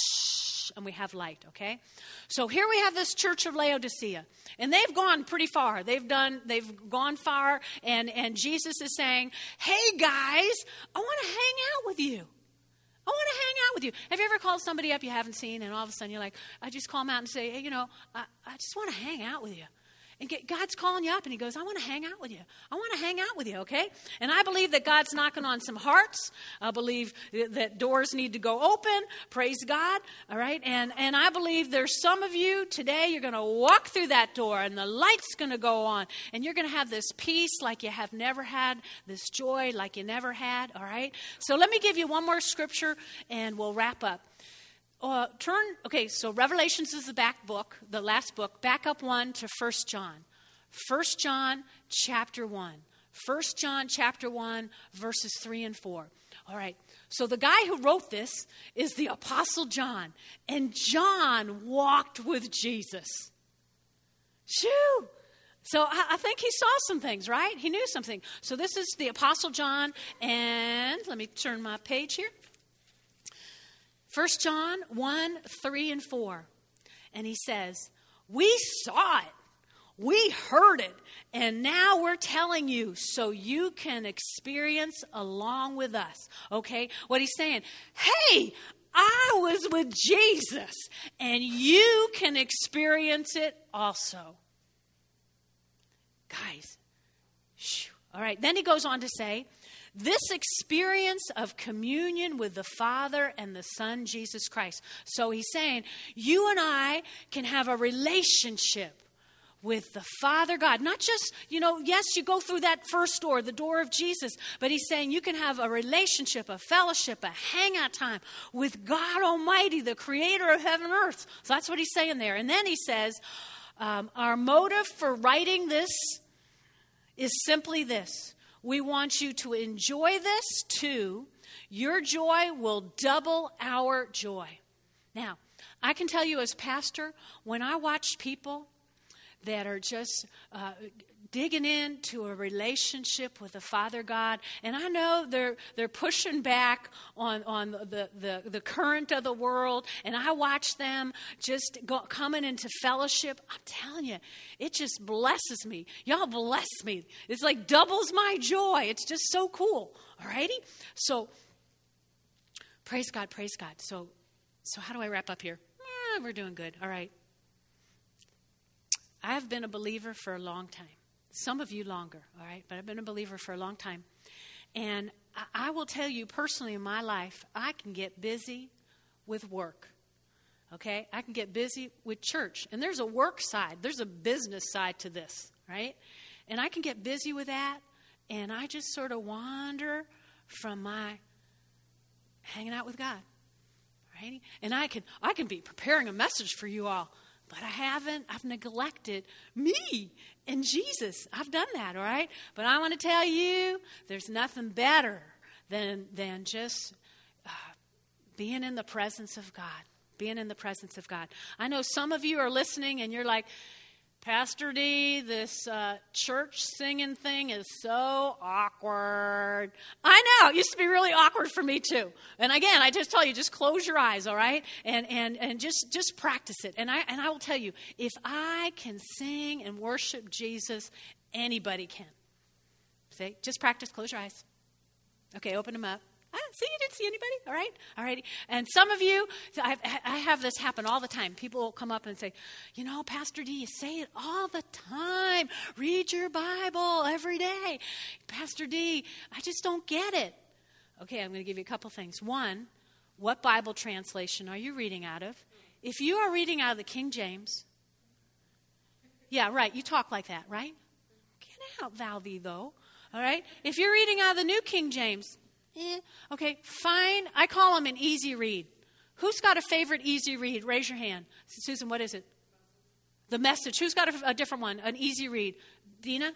[SPEAKER 1] And we have light, okay? So here we have this church of Laodicea. And they've gone pretty far. They've done, they've gone far. And, and Jesus is saying, hey, guys, I want to hang out with you. I want to hang out with you. Have you ever called somebody up you haven't seen, and all of a sudden you're like, I just call them out and say, hey, you know, I, I just want to hang out with you. And get, God's calling you up, and he goes, I want to hang out with you. I want to hang out with you, okay? And I believe that God's knocking on some hearts. I believe that doors need to go open. Praise God, all right? And, and I believe there's some of you today, you're going to walk through that door, and the light's going to go on, and you're going to have this peace like you have never had, this joy like you never had, all right? So let me give you one more scripture, and we'll wrap up. Uh, turn, okay, so Revelations is the back book, the last book. Back up one to First John. First John chapter one. First John chapter one, verses three and four. All right, so the guy who wrote this is the Apostle John. And John walked with Jesus. Shoo! So I, I think he saw some things, right? He knew something. So this is the Apostle John. And let me turn my page here. First John one, three, and four. And he says, we saw it, we heard it, and now we're telling you so you can experience along with us. Okay? What he's saying, hey, I was with Jesus, and you can experience it also. Guys, shoo. All right, then he goes on to say, this experience of communion with the Father and the Son, Jesus Christ. So he's saying, you and I can have a relationship with the Father God. Not just, you know, yes, you go through that first door, the door of Jesus, but he's saying you can have a relationship, a fellowship, a hangout time with God Almighty, the creator of heaven and earth. So that's what he's saying there. And then he says, um, our motive for writing this is simply this. We want you to enjoy this too. Your joy will double our joy. Now, I can tell you as pastor, when I watch people that are just uh, digging into a relationship with the Father God, and I know they're they're pushing back on, on the, the, the current of the world, and I watch them just go, coming into fellowship, I'm telling you, it just blesses me. Y'all bless me. It's like doubles my joy. It's just so cool. All righty? So, praise God, praise God. So, so how do I wrap up here? Eh, we're doing good. All right. I've been a believer for a long time. Some of you longer, all right? But I've been a believer for a long time. And I, I will tell you personally in my life, I can get busy with work, okay? I can get busy with church. And there's a work side. There's a business side to this, right? And I can get busy with that, and I just sort of wander from my hanging out with God, right? And I can I can be preparing a message for you all, but I haven't. I've neglected me and Jesus. I've done that, all right? But I want to tell you, there's nothing better than than just uh, being in the presence of God. Being in the presence of God. I know some of you are listening and you're like, Pastor D, this uh, church singing thing is so awkward. I know, it used to be really awkward for me too. And again, I just tell you, just close your eyes, all right? And and and just, just practice it. And I and I will tell you, if I can sing and worship Jesus, anybody can. See, just practice, close your eyes. Okay, open them up. I didn't see you didn't see anybody. All right. All righty. And some of you, I, I have this happen all the time. People will come up and say, you know, Pastor D, you say it all the time. Read your Bible every day. Pastor D, I just don't get it. Okay, I'm going to give you a couple things. One, what Bible translation are you reading out of? If you are reading out of the King James, yeah, right. You talk like that, right? Get out, thou thee, though. All right. If you're reading out of the New King James, Eh, okay, fine. I call them an easy read. Who's got a favorite easy read? Raise your hand. Susan, what is it? The Message. Who's got a, a different one? An easy read. Dina?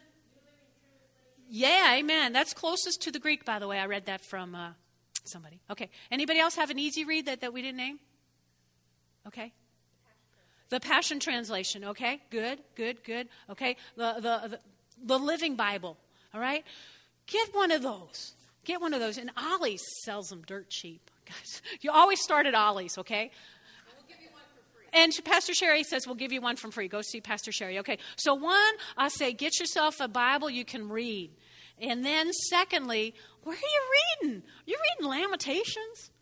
[SPEAKER 1] Yeah, amen. That's closest to the Greek, by the way. I read that from uh, somebody. Okay. Anybody else have an easy read that, that we didn't name? Okay. The Passion Translation. Okay. Good, good, good. Okay. The, the, the, the Living Bible. All right. Get one of those. Get one of those. And Ollie's sells them dirt cheap. Guys, you always start at Ollie's, okay?
[SPEAKER 2] And we'll give you one for free.
[SPEAKER 1] And Pastor Sherry says we'll give you one for free. Go see Pastor Sherry. Okay. So one, I say get yourself a Bible you can read. And then secondly, where are you reading? You're reading Lamentations?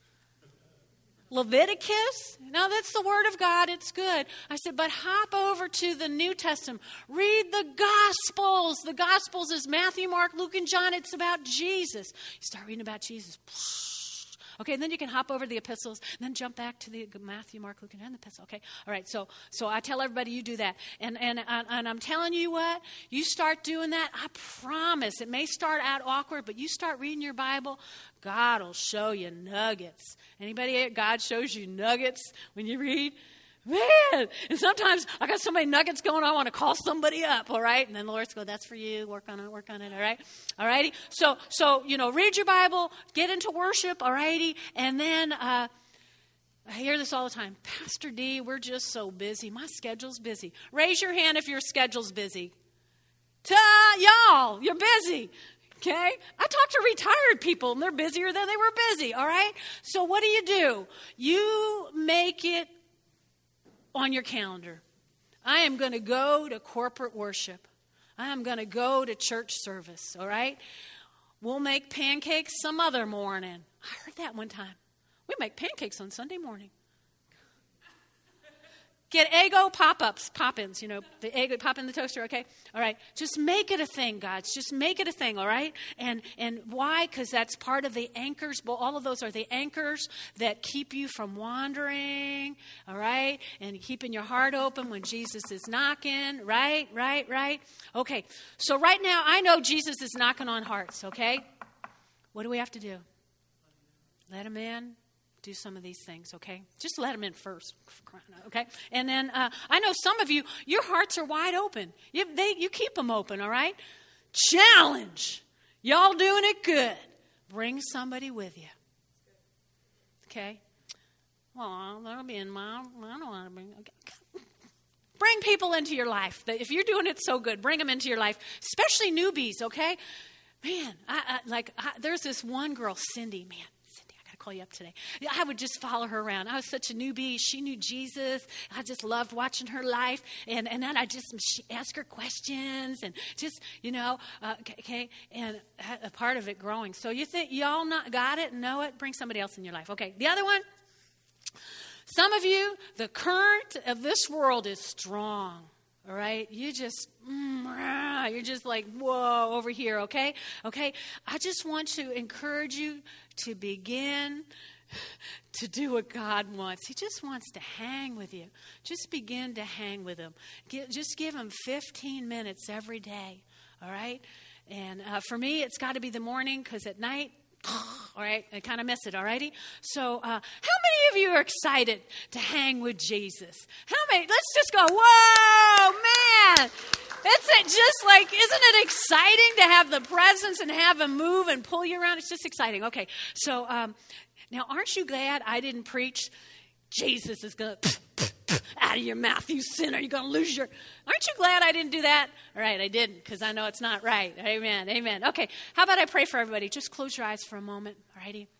[SPEAKER 1] Leviticus? No, that's the Word of God. It's good. I said, but hop over to the New Testament. Read the Gospels. The Gospels is Matthew, Mark, Luke, and John. It's about Jesus. You start reading about Jesus. Okay, and then you can hop over to the epistles, and then jump back to the Matthew, Mark, Luke, and the epistle. Okay, all right. So, so I tell everybody you do that, and and and I'm telling you what, you start doing that. I promise. It may start out awkward, but you start reading your Bible, God will show you nuggets. Anybody? God shows you nuggets when you read. Man, and sometimes I got so many nuggets going on, I want to call somebody up, all right? And then the Lord's go, that's for you, work on it, work on it, all right? All righty? So, so you know, read your Bible, get into worship, all righty? And then uh, I hear this all the time. Pastor D, we're just so busy. My schedule's busy. Raise your hand if your schedule's busy. Ta, y'all, you're busy. Okay? I talk to retired people, and they're busier than they were busy, all right? So what do you do? You make it on your calendar. I am going to go to corporate worship. I am going to go to church service, all right? We'll make pancakes some other morning. I heard that one time. We make pancakes on Sunday morning. Get Eggo pop-ups, pop-ins, you know, the Eggo pop in the toaster, okay? All right, just make it a thing, guys. Just make it a thing, all right? And and why? Because that's part of the anchors. Well, all of those are the anchors that keep you from wandering, all right? And keeping your heart open when Jesus is knocking, right, right, right? Okay, so right now, I know Jesus is knocking on hearts, okay? What do we have to do? Let him in. Do some of these things, okay? Just let them in first, okay? And then uh, I know some of you, your hearts are wide open. You, they, you keep them open, all right? Challenge. Y'all doing it good. Bring somebody with you, okay? Well, they'll be in my, I don't want to bring, okay. Bring people into your life. If you're doing it so good, bring them into your life, especially newbies, okay? Man, I, I, like I, there's this one girl, Cindy, man. Call you up today. I would just follow her around. I was such a newbie. She knew Jesus. I just loved watching her life. And, and then I just ask her questions and just, you know, uh, okay, and a part of it growing. So you think y'all not got it, know it, bring somebody else in your life. Okay, the other one, some of you, the current of this world is strong. All right, you just, mm, you're just like, whoa, over here, okay? Okay, I just want to encourage you to begin to do what God wants. He just wants to hang with you. Just begin to hang with him. Give, just give him fifteen minutes every day, all right? And uh, for me, it's got to be the morning because at night, all right, I kind of miss it, all righty? So uh, how many of you are excited to hang with Jesus? How many? Let's just go, whoa, man. Isn't it just like, isn't it exciting to have the presence and have him move and pull you around? It's just exciting. Okay, so um, now aren't you glad I didn't preach Jesus is going to out of your mouth, you sinner, you're going to lose your... Aren't you glad I didn't do that? All right, I didn't because I know it's not right. Amen, amen. Okay, how about I pray for everybody? Just close your eyes for a moment, all righty?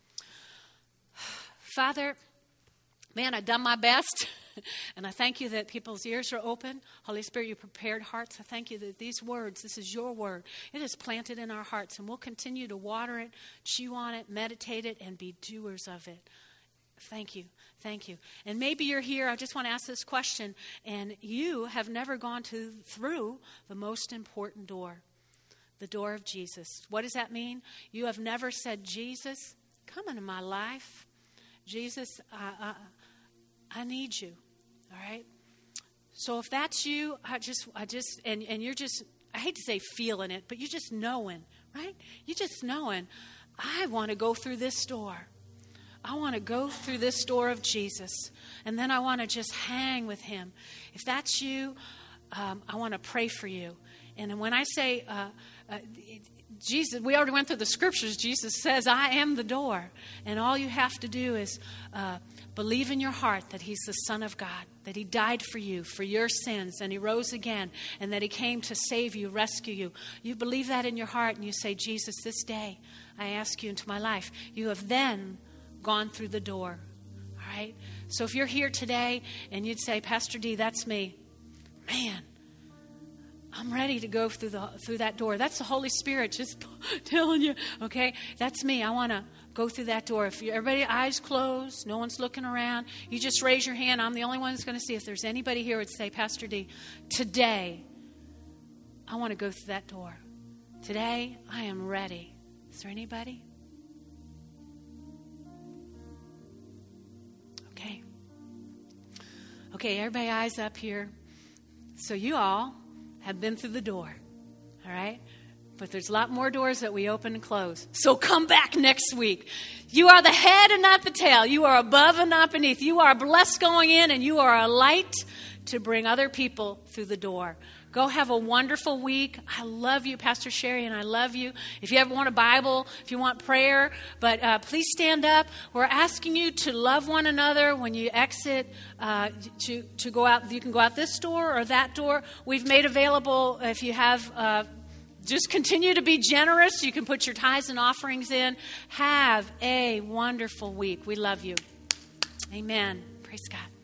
[SPEAKER 1] Father, man, I've done my best, and I thank you that people's ears are open. Holy Spirit, you prepared hearts. I thank you that these words, this is your word. It is planted in our hearts, and we'll continue to water it, chew on it, meditate it, and be doers of it. Thank you. Thank you. And maybe you're here, I just want to ask this question, and you have never gone to through the most important door, the door of Jesus. What does that mean? You have never said, Jesus, come into my life. Jesus, I, I, I need you. All right? So if that's you, I just, I just, and, and you're just, I hate to say feeling it, but you're just knowing, right? You're just knowing, I want to go through this door. I want to go through this door of Jesus, and then I want to just hang with him. If that's you, um, I want to pray for you. And when I say, uh, uh, Jesus, we already went through the scriptures. Jesus says, I am the door. And all you have to do is uh, believe in your heart that he's the Son of God, that he died for you, for your sins, and he rose again, and that he came to save you, rescue you. You believe that in your heart, and you say, Jesus, this day I ask you into my life. You have then gone through the door. All right? So if you're here today and you'd say, Pastor D, that's me. Man, I'm ready to go through the through that door. That's the Holy Spirit just telling you, okay, that's me. I want to go through that door. If you, everybody eyes closed, no one's looking around, you just raise your hand. I'm the only one that's going to see. If there's anybody here would say, Pastor D, today I want to go through that door. Today I am ready. Is there anybody? Okay. Okay, everybody eyes up here. So you all have been through the door, all right? But there's a lot more doors that we open and close. So come back next week. You are the head and not the tail. You are above and not beneath. You are blessed going in, and you are a light to bring other people through the door. Go have a wonderful week. I love you, Pastor Sherry, and I love you. If you ever want a Bible, if you want prayer, but uh, please stand up. We're asking you to love one another when you exit, uh, to, to go out. You can go out this door or that door. We've made available, if you have, uh, just continue to be generous. You can put your tithes and offerings in. Have a wonderful week. We love you. Amen. Praise God.